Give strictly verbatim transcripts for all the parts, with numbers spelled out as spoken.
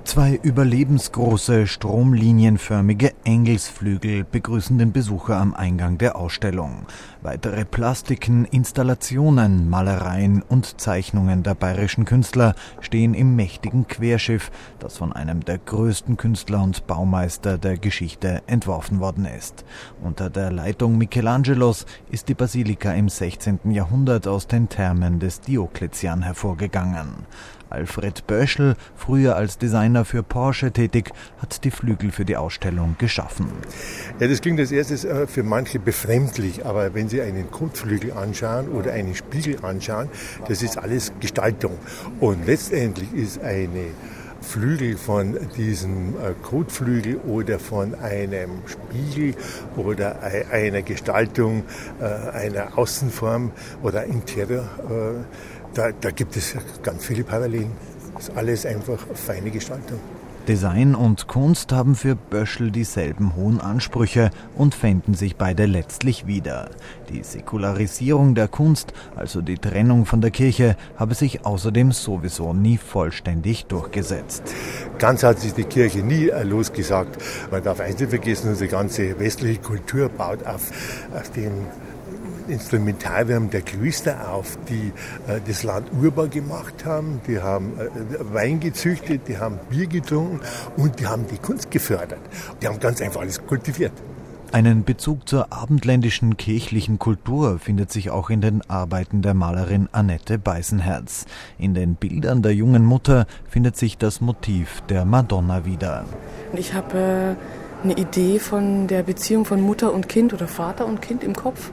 Zwei überlebensgroße, stromlinienförmige Engelsflügel begrüßen den Besucher am Eingang der Ausstellung. Weitere Plastiken, Installationen, Malereien und Zeichnungen der bayerischen Künstler stehen im mächtigen Querschiff, das von einem der größten Künstler und Baumeister der Geschichte entworfen worden ist. Unter der Leitung Michelangelos ist die Basilika im sechzehnten Jahrhundert aus den Thermen des Diokletian hervorgegangen. Alfred Böschl, früher als Designer für Porsche tätig, hat die Flügel für die Ausstellung geschaffen. Ja, das klingt als erstes für manche befremdlich, aber wenn Sie einen Kotflügel anschauen oder einen Spiegel anschauen, das ist alles Gestaltung. Und letztendlich ist eine Flügel von diesem Kotflügel oder von einem Spiegel oder einer Gestaltung, einer Außenform oder Interieur, da, da gibt es ganz viele Parallelen. Das ist alles einfach feine Gestaltung. Design und Kunst haben für Böschl dieselben hohen Ansprüche und fänden sich beide letztlich wieder. Die Säkularisierung der Kunst, also die Trennung von der Kirche, habe sich außerdem sowieso nie vollständig durchgesetzt. Ganz hat sich die Kirche nie losgesagt. Man darf eins nicht vergessen, unsere ganze westliche Kultur baut auf, auf den Instrumentarium der Klöster auf, die äh, das Land urbar gemacht haben. Die haben äh, Wein gezüchtet, die haben Bier getrunken und die haben die Kunst gefördert. Die haben ganz einfach alles kultiviert. Einen Bezug zur abendländischen kirchlichen Kultur findet sich auch in den Arbeiten der Malerin Annette Beisenherz. In den Bildern der jungen Mutter findet sich das Motiv der Madonna wieder. Ich habe äh, eine Idee von der Beziehung von Mutter und Kind oder Vater und Kind im Kopf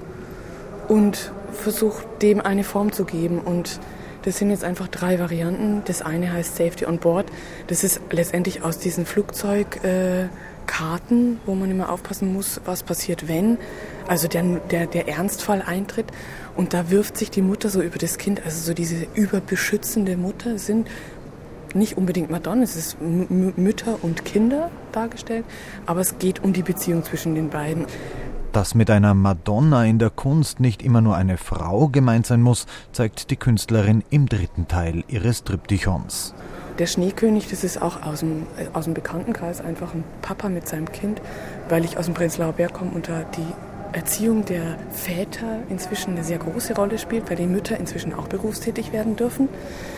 und versucht dem eine Form zu geben. Und das sind jetzt einfach drei Varianten. Das eine heißt Safety on Board. Das ist letztendlich aus diesen Flugzeugkarten, äh, wo man immer aufpassen muss, was passiert, wenn. Also der, der, der Ernstfall eintritt. Und da wirft sich die Mutter so über das Kind. Also so diese überbeschützende Mutter. Es sind nicht unbedingt Madonna, es ist M- Mütter und Kinder dargestellt. Aber es geht um die Beziehung zwischen den beiden. Dass mit einer Madonna in der Kunst nicht immer nur eine Frau gemeint sein muss, zeigt die Künstlerin im dritten Teil ihres Triptychons. Der Schneekönig, das ist auch aus dem, aus dem Bekanntenkreis einfach ein Papa mit seinem Kind, weil ich aus dem Prenzlauer Berg komme und da die Erziehung der Väter inzwischen eine sehr große Rolle spielt, weil die Mütter inzwischen auch berufstätig werden dürfen.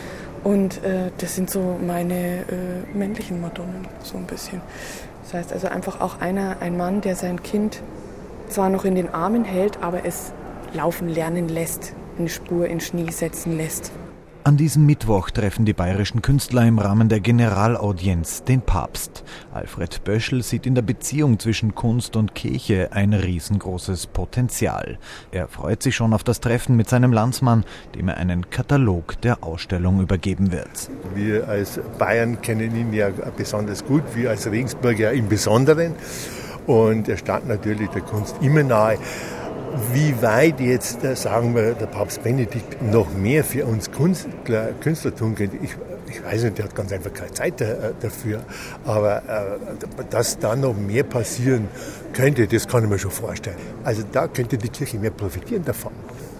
Und äh, das sind so meine äh, männlichen Madonnen, so ein bisschen. Das heißt also einfach auch einer, ein Mann, der sein Kind zwar noch in den Armen hält, aber es laufen lernen lässt, eine Spur in Schnee setzen lässt. An diesem Mittwoch treffen die bayerischen Künstler im Rahmen der Generalaudienz den Papst. Alfred Böschl sieht in der Beziehung zwischen Kunst und Kirche ein riesengroßes Potenzial. Er freut sich schon auf das Treffen mit seinem Landsmann, dem er einen Katalog der Ausstellung übergeben wird. Wir als Bayern kennen ihn ja besonders gut, wir als Regensburger im Besonderen. Und er stand natürlich der Kunst immer nahe. Wie weit jetzt, sagen wir, der Papst Benedikt noch mehr für uns Künstler, Künstler tun könnte, ich, ich weiß nicht, der hat ganz einfach keine Zeit dafür. Aber äh, dass da noch mehr passieren könnte, das kann ich mir schon vorstellen. Also da könnte die Kirche mehr profitieren davon.